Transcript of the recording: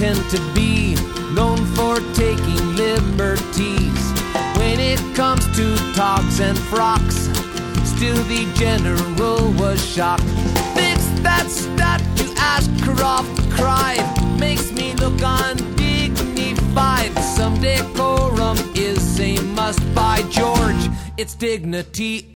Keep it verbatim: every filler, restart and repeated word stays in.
meant to be known for taking liberties. When it comes to togs and frocks, still the general was shocked. Fix that statue, Ashcroft cried, makes me look undignified. Some decorum is a must, by George, it's dignity